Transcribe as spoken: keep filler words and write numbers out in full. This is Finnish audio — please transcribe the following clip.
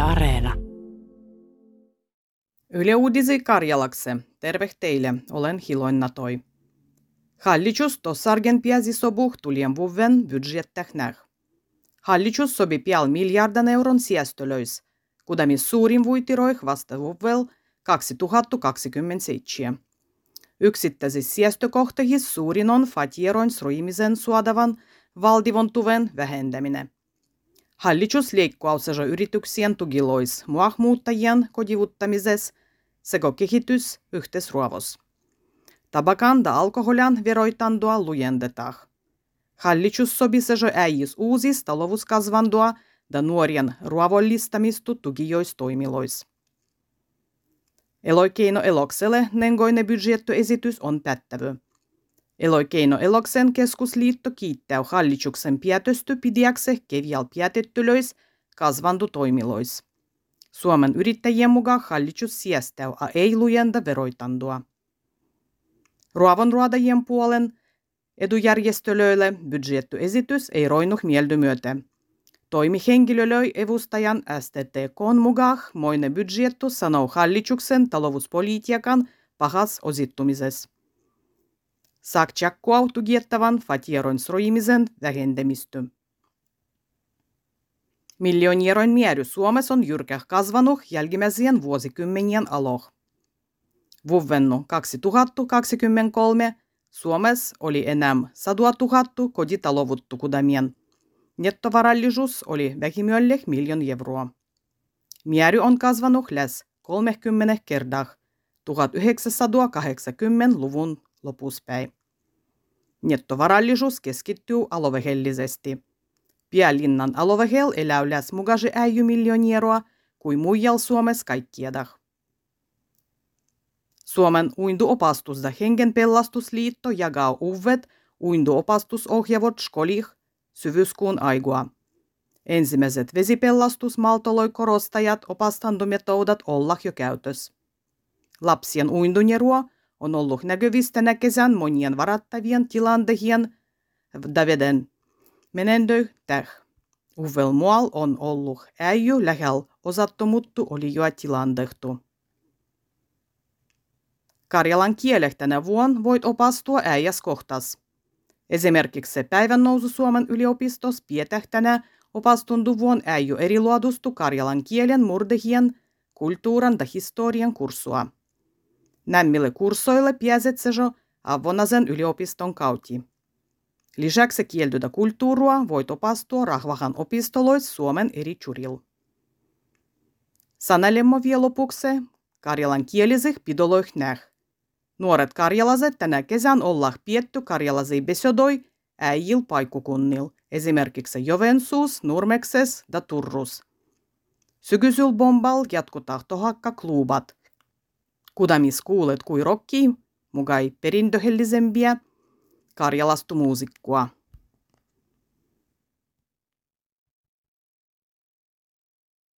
Areena. Yle Uudisi Karjalakse. Terve teille, olen Hiloina Toi. Hallitus tossargen piäsi sobuh tulien vuoden budjettähnäh. Hallitus sobi pial miljardan euron säästölöis, kudamis suurin vuitiroih vasta vuovel kaksituhattakaksikymmentäseitsemän. Yksittäisissä säästökohtahissa suurin on fatieroin sruimisen suodavan valdivontuven vähentäminen. Hallitus leikkauksensa yrityksien tukilois muahmuuttajien kodivuttamisessa sekä kehitys yhteisruovos. Tabakan ja alkoholian veroitandoa lujendetaan. Hallitus sobisejo äijis uusis talouskasvandoa ja nuorien ruovollistamista tukijoistoimilois. Eloikeino elokselle nengoinen budjettoesitys on päättävä. Eloikeino eloksen keskusliitto kiittää hallituksen päätöstä pidäksä kevial päätettylöis kasvantotoimilois. Suomen yrittäjien mukaan hallitus säästää a ei lujenda veroitandoa. Ruovonruodajien puolen edujärjestölöille budjettoesitys ei roinuh mieldy myötä. Toimihenkilölöi evustajan S T T K:n mukaan moinen budjetto sanoo hallituksen talouspolitiikan pahas osittumisessa. Saakjakkuau tugettavan fatieroin sroimisen vähentämistä. Miljoonieroin määrä Suomessa on jyrkäh kasvanut jälkimmäisien vuosikymmenien aloh. Vuovennu kaksituhattakaksikymmentäkolme Suomessa oli enää satatuhatta kotitaloutta kudamien. Nettovarallisuus oli vähimmälle miljoon euroa. Määrä on kasvanut lähes kolmekymmentä kertaa tuhatyhdeksänsataakahdeksankymmentäluvun lopuspäin. Nettovarallisuus keskittyy alueellisesti. Päälinnan alueella elää lähes mukaisin äijy miljoonieroa kuin muijal Suomessa kaikkiedah. Suomen uintuopastus- ja hengenpelastusliitto jakaa uudet uintuopastusohjaavot skolih syvyyskuun aigua. Ensimmäiset vesipelastusmaltoloi korostajat opastantometodat olla jo käytössä. Lapsien uintunerua on ollut näkyvistä tänä kesän monien varattavien tilanteiden ja veden menendöy täh. Uvel muual on ollut äijy lähellä osattomuttu oli jo tilantehtu. Karjalan kieleh tänä vuonna voit opastua äijäs kohtas. Esimerkiksi päivän nousu Suomen yliopistossa pietähtänä opastundu vuon äijy eriluodustu karjalan kielen murdehien, kulttuuran ja historian kurssua. Nämmille kurssoille pääsetsejo Avonasen yliopiston kauti. Lisäksi kieltyä kulttuurua voit opastua Rahvahan opistolois Suomen eri churil. Sanalemmo vielä lopuksi karjalan kielisih pidoloih näh. Nuoret karjalaiset tänä kesän ollaan pietty karjalaisia besodoi äijil paikkukunnil, esimerkiksi Joensuus, Nurmekses ja Turrus. Sykysyl bombal jatkutaan tohakka klubat. Kudamis kuulet kui rokki, mugai perintöhellisempiä karjalastu muusikkua.